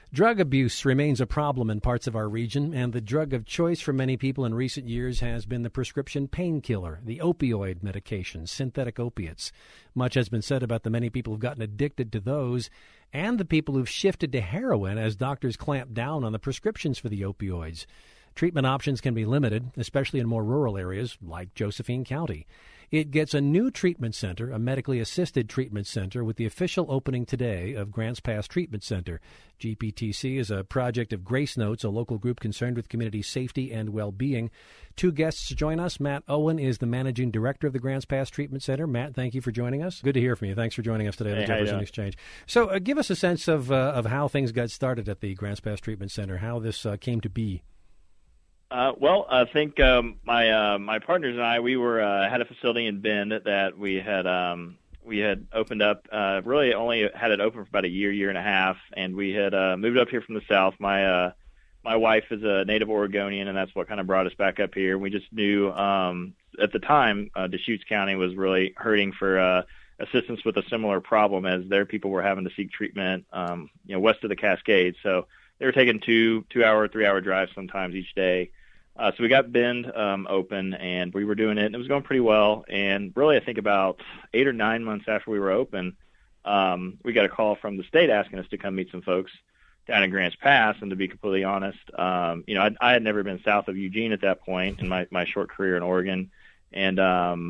Drug abuse remains a problem in parts of our region, and the drug of choice for many people in recent years has been the prescription painkiller, the opioid medications, synthetic opiates. Much has been said about the many people who've gotten addicted to those and the people who've shifted to heroin as doctors clamp down on the prescriptions for the opioids. Treatment options can be limited, especially in more rural areas like Josephine County. It gets a new treatment center, a medically assisted treatment center, with the official opening today of Grants Pass Treatment Center. GPTC is a project of Grace Notes, a local group concerned with community safety and well-being. Two guests join us. Matt Owen is the managing director of the Grants Pass Treatment Center. Matt, thank you for joining us. Good to hear from you. Thanks for joining us today on the Jefferson Exchange. So give us a sense of how things got started at the Grants Pass Treatment Center, how this came to be. Well, I think my partners and I, we were had a facility in Bend that we had opened up. Really only had it open for about a year and a half, and we had moved up here from the South. My wife is a native Oregonian, and that's what kind of brought us back up here. We just knew at the time Deschutes County was really hurting for assistance with a similar problem, as their people were having to seek treatment west of the Cascades. So they were taking 2-hour, 3-hour drives sometimes each day. So we got Bend open, and we were doing it, and it was going pretty well. And really, I think about 8 or 9 months after we were open, we got a call from the state asking us to come meet some folks down in Grants Pass. And to be completely honest, I had never been south of Eugene at that point in my short career in Oregon. And,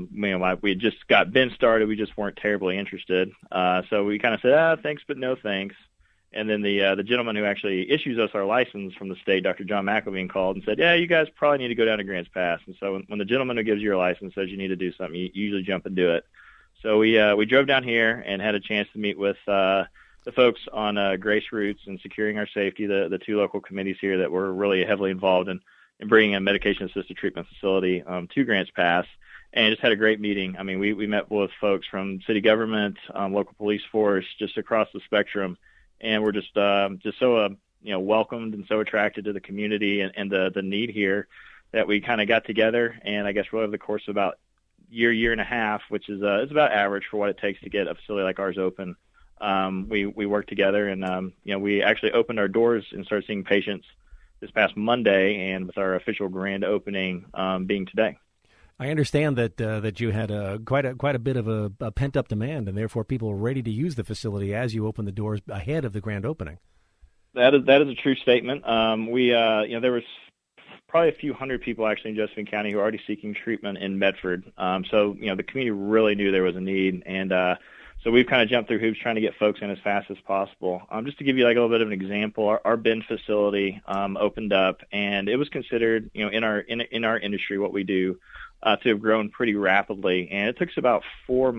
we had just got Bend started. We just weren't terribly interested. So we kind of said, thanks, but no thanks. And then the gentleman who actually issues us our license from the state, Dr. John McElveen, called and said, yeah, you guys probably need to go down to Grants Pass. And so when the gentleman who gives you your license says you need to do something, you usually jump and do it. So we drove down here and had a chance to meet with the folks on Grace Roots and Securing Our Safety, the two local committees here that were really heavily involved in bringing a medication-assisted treatment facility to Grants Pass. And just had a great meeting. I mean, we met with folks from city government, local police force, just across the spectrum. And we're just so welcomed and so attracted to the community and the need here that we kind of got together. And I guess really over the course of about year and a half, which is about average for what it takes to get a facility like ours open, we worked together, and we actually opened our doors and started seeing patients this past Monday, and with our official grand opening being today. I understand that you had quite a bit of a pent-up demand, and therefore people were ready to use the facility as you opened the doors ahead of the grand opening. That is a true statement. There was probably a few hundred people actually in Josephine County who were already seeking treatment in Medford. So the community really knew there was a need, and so we've kind of jumped through hoops trying to get folks in as fast as possible. Just to give you like a little bit of an example, our Bend facility opened up, and it was considered, in our industry, what we do, to have grown pretty rapidly. And it took us about 4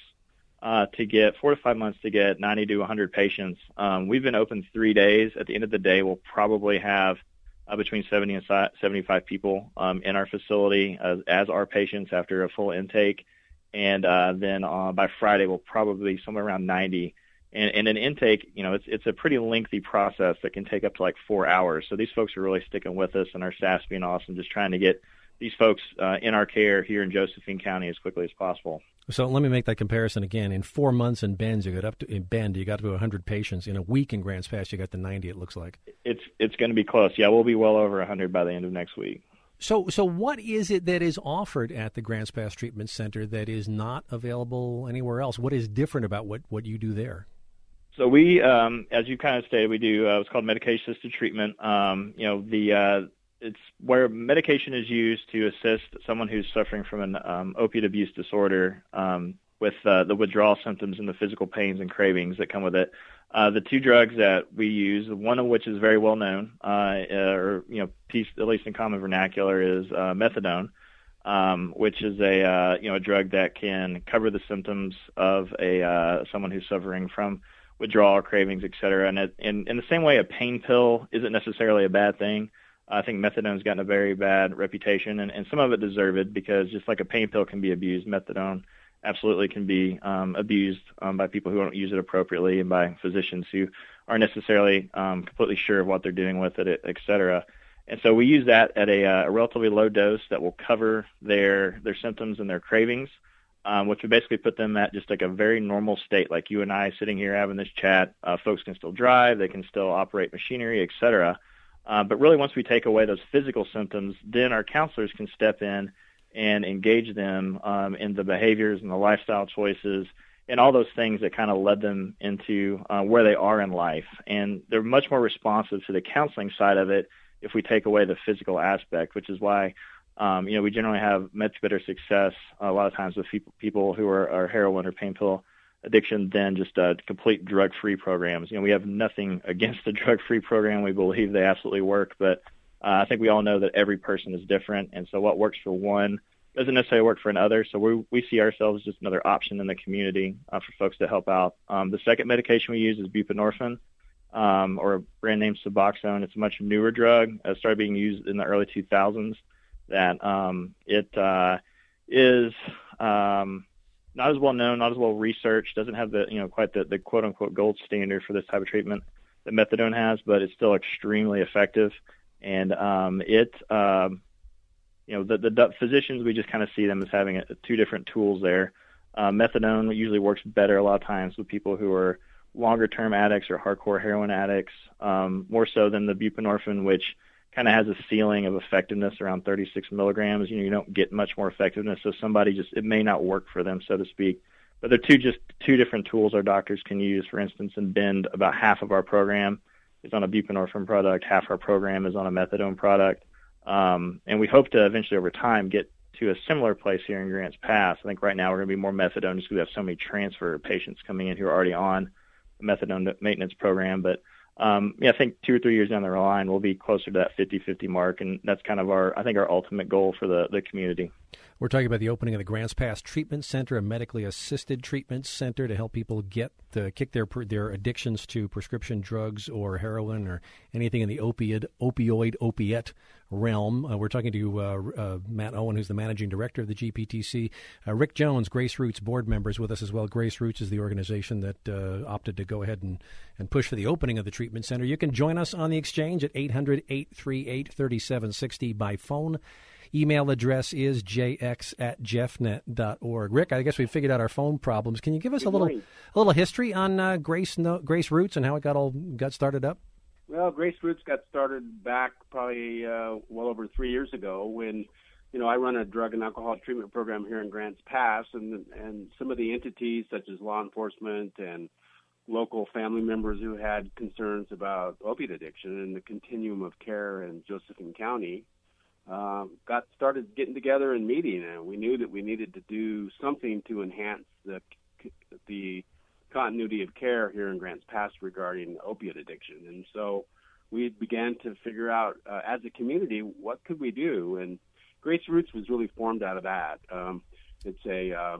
to 5 months to get 90 to 100 patients. We've been open 3 days. At the end of the day, we'll probably have between 70 and 75 people in our facility as our patients after a full intake. And then by Friday, we'll probably be somewhere around 90. And an intake, it's a pretty lengthy process that can take up to like 4 hours. So these folks are really sticking with us, and our staff's being awesome, just trying to get these folks in our care here in Josephine County as quickly as possible. So let me make that comparison again. In 4 months in Bend, you got up to 100 patients. In a week in Grants Pass, you got to 90. It looks like it's going to be close. Yeah, we'll be well over 100 by the end of next week. So what is it that is offered at the Grants Pass Treatment Center that is not available anywhere else? What is different about what you do there? So we, as you kind of stated, we do what's called medication-assisted treatment. It's where medication is used to assist someone who's suffering from an opiate abuse disorder with the withdrawal symptoms and the physical pains and cravings that come with it. The two drugs that we use, one of which is very well known, at least in common vernacular, is methadone, which is a drug that can cover the symptoms of someone who's suffering from withdrawal, cravings, et cetera. And in the same way, a pain pill isn't necessarily a bad thing. I think methadone's gotten a very bad reputation, and some of it deserved, because just like a pain pill can be abused, methadone absolutely can be abused by people who don't use it appropriately, and by physicians who aren't necessarily completely sure of what they're doing with it, et cetera. And so we use that at a relatively low dose that will cover their symptoms and their cravings, which would basically put them at just like a very normal state, like you and I sitting here having this chat. Folks can still drive, they can still operate machinery, etc. But really, once we take away those physical symptoms, then our counselors can step in and engage them in the behaviors and the lifestyle choices and all those things that kind of led them into where they are in life. And they're much more responsive to the counseling side of it if we take away the physical aspect, which is why we generally have much better success a lot of times with people who are heroin or pain pill addiction than just complete drug-free programs. We have nothing against the drug-free program. We believe they absolutely work, but I think we all know that every person is different, and so what works for one doesn't necessarily work for another. So we see ourselves as just another option in the community for folks to help out. The second medication we use is buprenorphine, or a brand name Suboxone. It's a much newer drug. It started being used in the early 2000s. That it is not as well known, not as well researched, doesn't have the quite the quote unquote gold standard for this type of treatment that methadone has, but it's still extremely effective. And the physicians, we just kind of see them as having two different tools there. Methadone usually works better a lot of times with people who are longer term addicts or hardcore heroin addicts, more so than the buprenorphine, which kind of has a ceiling of effectiveness around 36 milligrams. You don't get much more effectiveness. So it may not work for them, so to speak. But they're two different tools our doctors can use. For instance, in Bend, about half of our program is on a buprenorphine product, half our program is on a methadone product. And we hope to eventually over time get to a similar place here in Grants Pass. I think right now we're going to be more methadone just because we have so many transfer patients coming in who are already on the methadone maintenance program. But I think 2 or 3 years down the line, we'll be closer to that 50-50 mark, and that's kind of our ultimate goal for the community. We're talking about the opening of the Grants Pass Treatment Center, a medically assisted treatment center to help people kick their addictions to prescription drugs or heroin or anything in the opiate realm. We're talking to Matt Owen, who's the managing director of the GPTC. Rick Jones, Grace Roots board member, is with us as well. Grace Roots is the organization that opted to go ahead and push for the opening of the treatment center. You can join us on the exchange at 800-838-3760 by phone. Email address is jx@jeffnet.org. Rick, I guess we figured out our phone problems. Can you give us a little history on Grace Roots and how it got started up? Well, Grace Roots got started back probably well over 3 years ago when, I run a drug and alcohol treatment program here in Grants Pass, and some of the entities such as law enforcement and local family members who had concerns about opiate addiction and the continuum of care in Josephine County got started getting together and meeting, and we knew that we needed to do something to enhance the continuity of care here in Grants Pass regarding opiate addiction. And so we began to figure out as a community, what could we do? And Grace Roots was really formed out of that. It's a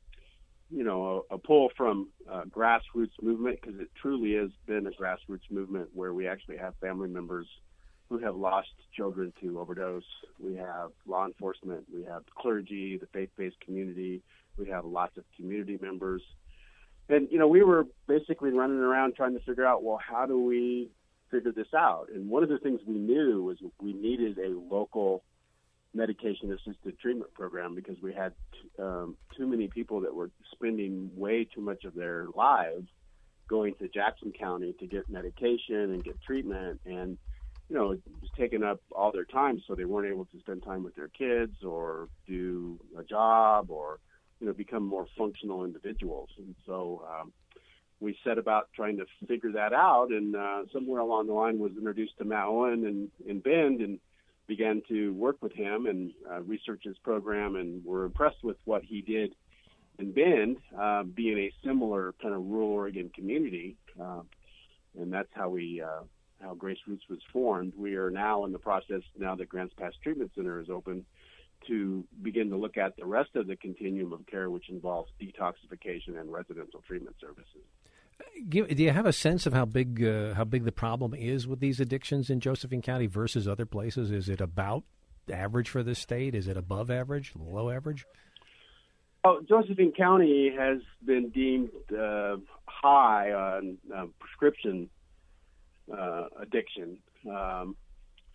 pull from grassroots movement, because it truly has been a grassroots movement where we actually have family members who have lost children to overdose. We have law enforcement, we have clergy, the faith-based community, we have lots of community members. And, we were basically running around trying to figure out, well, how do we figure this out? And one of the things we knew was we needed a local medication-assisted treatment program because we had too many people that were spending way too much of their lives going to Jackson County to get medication and get treatment, and it was taking up all their time, so they weren't able to spend time with their kids or do a job or, become more functional individuals. And so we set about trying to figure that out, and somewhere along the line was introduced to Matt Owen in Bend and began to work with him and research his program, and were impressed with what he did in Bend, being a similar kind of rural Oregon community. And that's how Grace Roots was formed. We are now in the process, now that Grants Pass Treatment Center is open, to begin to look at the rest of the continuum of care, which involves detoxification and residential treatment services. Do you have a sense of how big the problem is with these addictions in Josephine County versus other places? Is it about average for this state? Is it above average, below average? Oh, Josephine County has been deemed high on prescription addiction.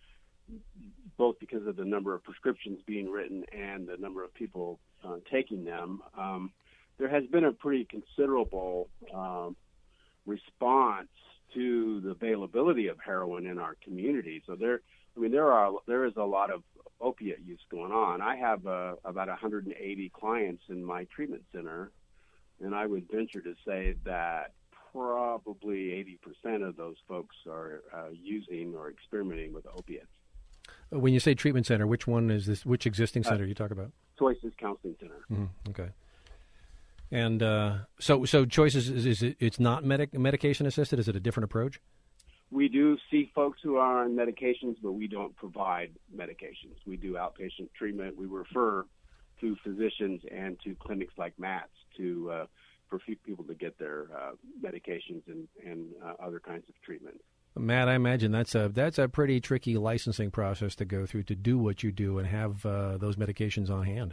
both because of the number of prescriptions being written and the number of people taking them, there has been a pretty considerable response to the availability of heroin in our community. So there is a lot of opiate use going on. I have about 180 clients in my treatment center, and I would venture to say that probably 80% of those folks are using or experimenting with opiates. When you say treatment center, which one is this? Which existing center you talk about? Choices Counseling Center. Mm-hmm. Okay. And so Choices it's not medication assisted? Is it a different approach? We do see folks who are on medications, but we don't provide medications. We do outpatient treatment. We refer to physicians and to clinics like Matt's for people to get their medications and other kinds of treatment. Matt, I imagine that's a pretty tricky licensing process to go through to do what you do and have those medications on hand.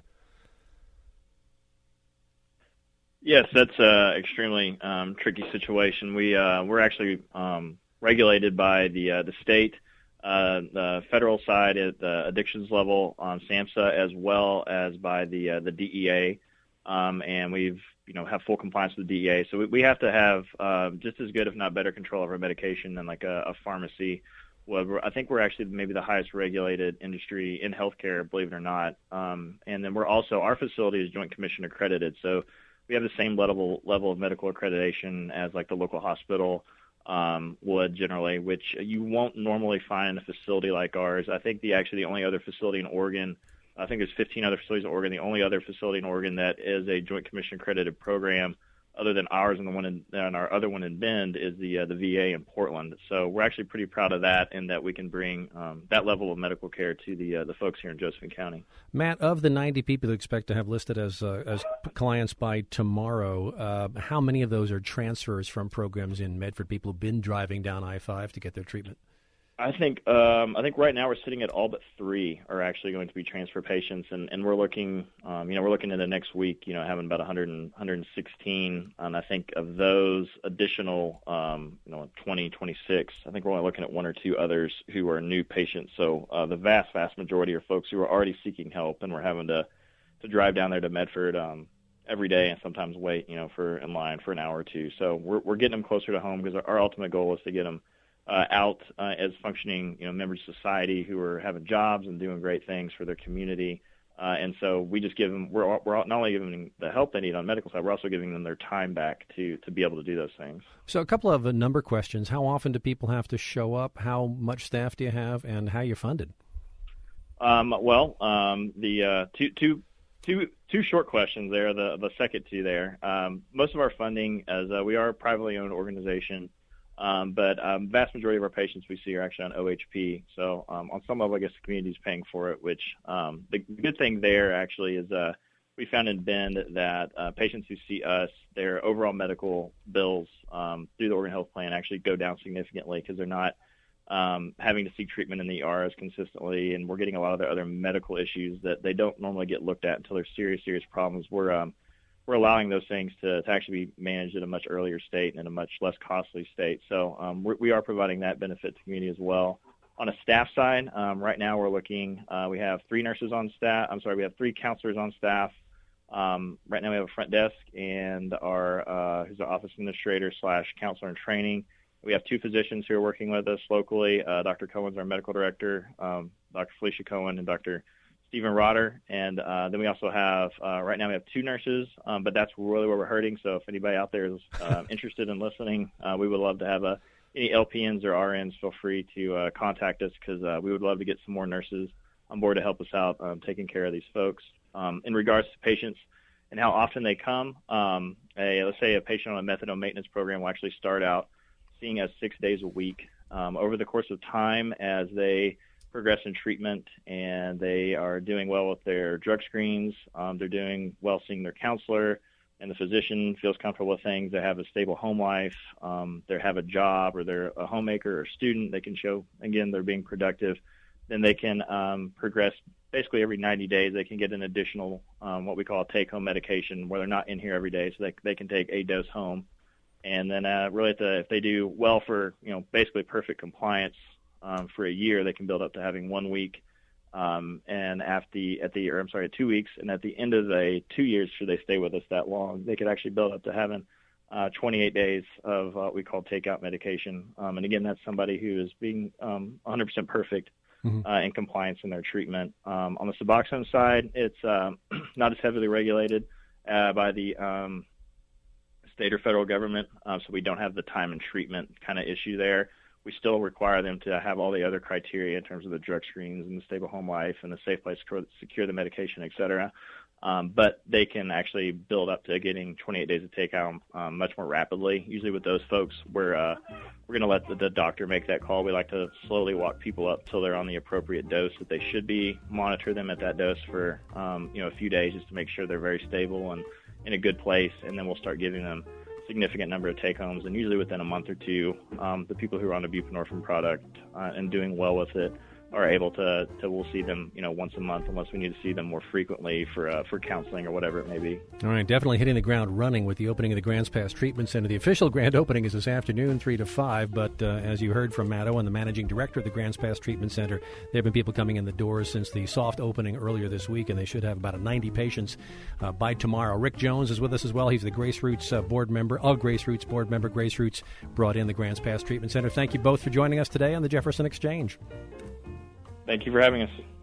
Yes, that's an extremely tricky situation. We're actually regulated by the state, the federal side at the addictions level on SAMHSA, as well as by the DEA, and we've have full compliance with the DEA. So we have to have just as good, if not better, control of our medication than like a pharmacy. Well, I think we're actually maybe the highest regulated industry in healthcare, believe it or not. And then our facility is Joint Commission accredited, so we have the same level of medical accreditation as like the local hospital would generally, which you won't normally find in a facility like ours. I think the only other facility in Oregon, I think there's 15 other facilities in Oregon. The only other facility in Oregon that is a Joint Commission accredited program, other than ours and the one and our other one in Bend, is the VA in Portland. So we're actually pretty proud of that, and that we can bring that level of medical care to the folks here in Josephine County. Matt, of the 90 people you expect to have listed as clients by tomorrow, how many of those are transfers from programs in Medford? People who've been driving down I-5 to get their treatment. I think right now we're sitting at all but 3 are actually going to be transfer patients, and we're looking, we're looking into next week, having about 116, and I think of those additional, 20, 26, I think we're only looking at 1 or 2 others who are new patients. So the vast majority are folks who are already seeking help, and we're having to drive down there to Medford every day, and sometimes wait, in line for an hour or 2. So we're getting them closer to home, because our ultimate goal is to get them out as functioning, members of society who are having jobs and doing great things for their community. And so we just give them, we're not only giving them the help they need on the medical side, we're also giving them their time back to be able to do those things. So a couple of number questions. How often do people have to show up? How much staff do you have, and how you're funded? The two short questions there, the second two there. Most of our funding, as we are a privately owned organization, but vast majority of our patients we see are actually on OHP. So on some level, I guess the community is paying for it, which the good thing there actually is we found in Bend that patients who see us, their overall medical bills through the Oregon Health Plan actually go down significantly, because they're not having to seek treatment in the ER as consistently, and we're getting a lot of their other medical issues that they don't normally get looked at until they're serious problems. We're allowing those things to actually be managed at a much earlier state and in a much less costly state. So we are providing that benefit to the community as well. On a staff side, right now we're looking, we have 3 nurses on staff. We have 3 counselors on staff. Right now we have a front desk and who's our office administrator / counselor in training. We have 2 physicians who are working with us locally. Dr. Cohen's our medical director, Dr. Felicia Cohen and Dr. Stephen Rotter, and then we also have, right now we have 2 nurses, but that's really where we're hurting. So if anybody out there is interested in listening, we would love to have any LPNs or RNs, feel free to contact us, because we would love to get some more nurses on board to help us out taking care of these folks. In regards to patients and how often they come, let's say a patient on a methadone maintenance program will actually start out seeing us 6 days a week. Over the course of time, as they progress in treatment and they are doing well with their drug screens, they're doing well seeing their counselor, and the physician feels comfortable with things, they have a stable home life, they have a job, or they're a homemaker or student, they can show, again, they're being productive, then they can progress basically every 90 days. They can get an additional what we call a take-home medication, where they're not in here every day, so they can take a dose home. And then really if they do well for, basically perfect compliance, for a year, they can build up to having 1 week. And at 2 weeks, and at the end of the 2 years, should they stay with us that long, they could actually build up to having 28 days of what we call takeout medication. And again, that's somebody who is being 100% perfect in compliance in their treatment. On the Suboxone side, it's not as heavily regulated by the state or federal government, so we don't have the time and treatment kind of issue there. We still require them to have all the other criteria in terms of the drug screens and the stable home life and the safe place to secure the medication, et cetera. But they can actually build up to getting 28 days of takeout much more rapidly. Usually with those folks, we're going to let the doctor make that call. We like to slowly walk people up till they're on the appropriate dose that they should be, monitor them at that dose for a few days just to make sure they're very stable and in a good place, and then we'll start giving them significant number of take-homes, and usually within a month or two, the people who are on a buprenorphine product and doing well with it are able to we'll see them, once a month, unless we need to see them more frequently for counseling or whatever it may be. All right, definitely hitting the ground running with the opening of the Grants Pass Treatment Center. The official grand opening is this afternoon, 3 to 5, but as you heard from Matt Owen, the managing director of the Grants Pass Treatment Center, there have been people coming in the doors since the soft opening earlier this week, and they should have about 90 patients by tomorrow. Rick Jones is with us as well. He's the Grace Roots board member. Grace Roots brought in the Grants Pass Treatment Center. Thank you both for joining us today on the Jefferson Exchange. Thank you for having us.